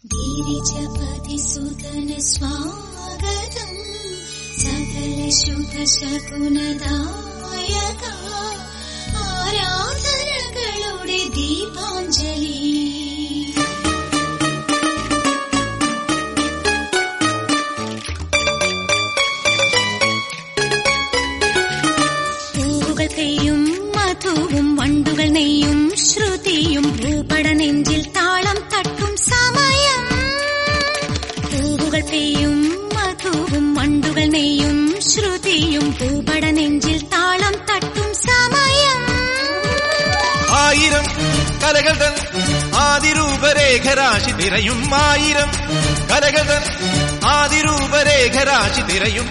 गिरिजपतिसुतन स्वागतम् सकल शुभ शकुनदायक ആരാധനകളുടെ ദീപാഞ്ജലി. പൂവുകൾ പെയ്യും മധുവും വണ്ടുകൾ നെയ്യും ശ്രുതിയും ഭൂപട നെഞ്ചിൽ താളം തട്ടും സമയം. പൂവുകൾ പെയ്യും മധുവും വണ്ടുകൾ നെയ്യും ശ്രുതിയും ഭൂപട നെഞ്ചിൽ താളം തട്ടും സമയം. ആയിരം കലകൾ തൻ ആദിരൂപരേഖരാശി തിരയും. ആയിരം കലകൾ തൻ ആദിരൂപരേഖരാശി തിരയും.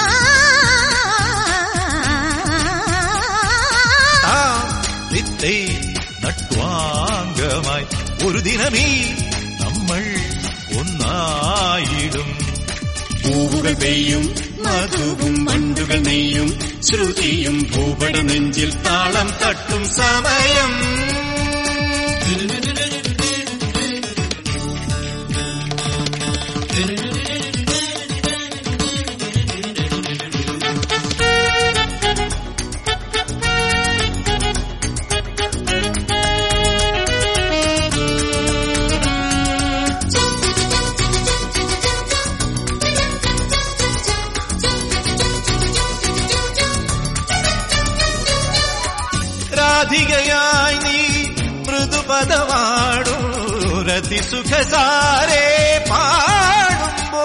നട്വാംഗമായി ഒരു ദിനമീ നമ്മൾ ഒന്നായിടും. പൂവുകൾ പെയ്യും മധുവും വണ്ടുകൾ നെയ്യും ശ്രുതിയും ഭൂപട നെഞ്ചിൽ താളം തട്ടും സമയം. രാധികയായി നീ മൃദുപദമാടും രതിസുഖസാരേ പാടുമ്പോ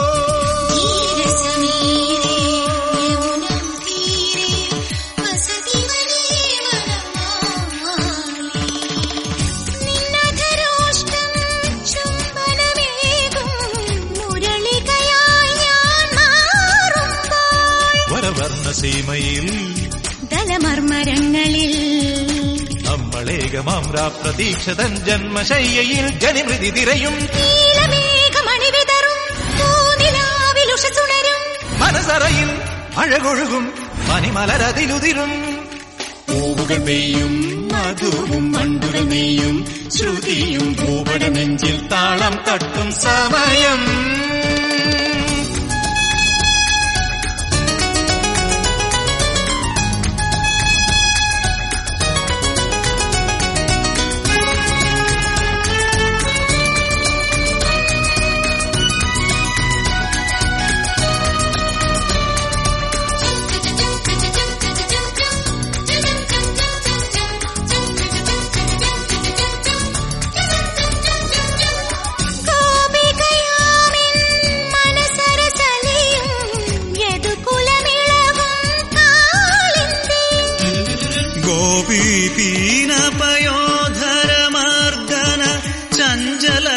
വരവർണ്ണ സീമയിൽ ദലമർമരങ്ങളിൽ നമ്മളേകമാമ്രാ പ്രതീക്ഷതൻ ജന്മശയ്യയിൽ ജനിമൃതി തിരയും. മനസറയിൽ അഴകൊഴുകും പനിമലരതിലുതിരും. പൂവുകൾ പെയ്യും മധുവും വണ്ടുകൾ നെയ്യും ശ്രുതിയും ഭൂപട നെഞ്ചിൽ താളം തട്ടും സമയം. ഗോപീപീനപയോധരമാർദ്ദന ചഞ്ചല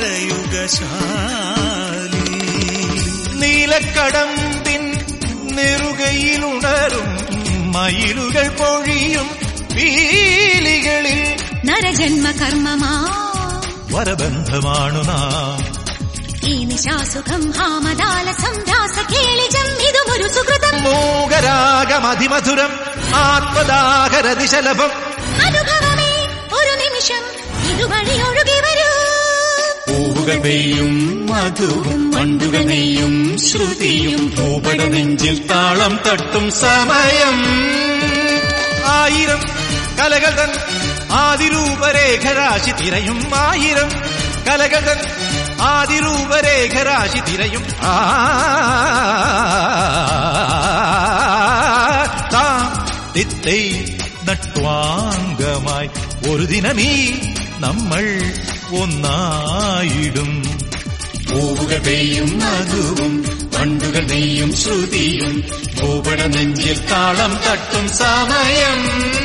കരയുഗശാലി നീലക്കടമ്പിൻ നെറുകയിലുണരും മയിലുകൾ പൊഴിയും പീലികളിൽ നരജന്മ കർമ്മമാ വരബന്ധമാണു നാം. ഈ നിശാസുഖം ഹാമദാലസം രാസകേളിജം ഇതുമൊരു സുഹൃതം. മോഹരാഗമതിമധുരം ആത്മദാഹരതിശലഭം അനുഭവമേ ഒരു നിമിഷം ഇതുവഴി ഒഴുകി വരൂ. പൂവുകൾ പെയ്യും മധുവും വണ്ടുകൾ നെയ്യും ശ്രുതിയും ഭൂപട നെഞ്ചിൽ താളം തട്ടും സമയം. ആയിരം കലകൾ തൻ ആദിരൂപരേഖരാശി തിരയും. ആയിരം കലകൾ തൻ ആദിരൂപരേഖരാശി തിരയും. നട്വാംഗമായി ഒരു ദിനമീ നമ്മൾ ഒന്നായിടും. പൂവുകൾ പെയ്യും മധുവും വണ്ടുകൾ നെയ്യും ശ്രുതിയും ഭൂപട നെഞ്ചിൽ താളം തട്ടും സമയം.